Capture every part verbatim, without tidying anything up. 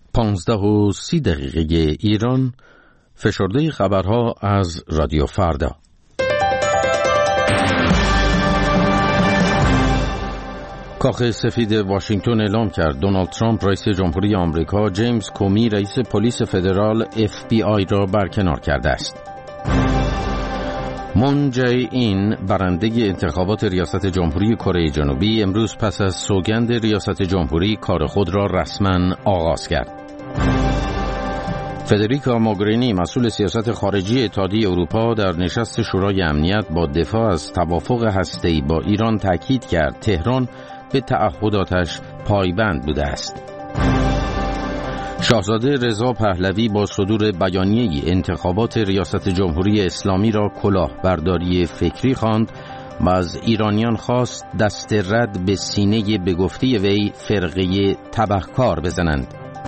پانزده و سی دقیقه ایران، فشرده خبرها از رادیو فردا. کاخ سفید واشنگتن اعلام کرد دونالد ترامپ رئیس جمهوری آمریکا جیمز کومی رئیس پلیس فدرال اف بی آی را برکنار کرده است. مون جی این برنده انتخابات ریاست جمهوری کره جنوبی امروز پس از سوگند ریاست جمهوری کار خود را رسما آغاز کرد. فدریکا موگرینی مسئول سیاست خارجی اتحادیه اروپا در نشست شورای امنیت با دفاع از توافق هسته‌ای با ایران تاکید کرد تهران به تعهداتش پایبند بوده است. شاهزاده رضا پهلوی با صدور بیانیه‌ای انتخابات ریاست جمهوری اسلامی را کلاهبرداری فکری خواند و از ایرانیان خواست دست رد به سینه به گفته وی فرقه تبهکار بزنند.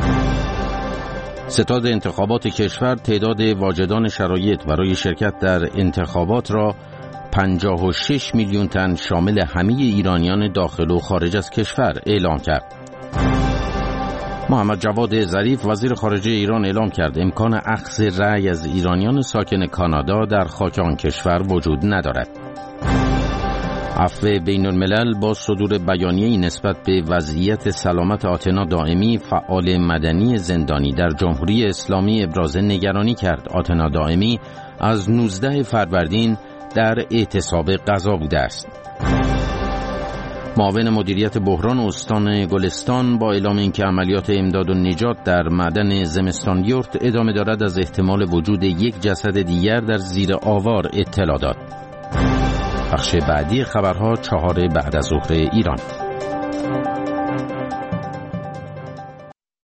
ستاد انتخابات کشور تعداد واجدان شرایط برای شرکت در انتخابات را پنجاه و شش میلیون تن شامل همه ایرانیان داخل و خارج از کشور اعلام کرد. محمد جواد ظریف وزیر خارجه ایران اعلام کرد امکان اخذ رأی از ایرانیان ساکن کانادا در خاک آن کشور وجود ندارد. عفو بین الملل با صدور بیانیه‌ای نسبت به وضعیت سلامت آتنا دائمی فعال مدنی زندانی در جمهوری اسلامی ابراز نگرانی کرد. آتنا دائمی از نوزده فروردین در اعتصاب غذا بوده است. معاون مدیریت بحران استان گلستان با اعلام اینکه عملیات امداد و نجات در معدن زمستان یورت ادامه دارد از احتمال وجود یک جسد دیگر در زیر آوار اطلاع داد. بخش بعدی خبرها چهار بعد از ظهر ایران.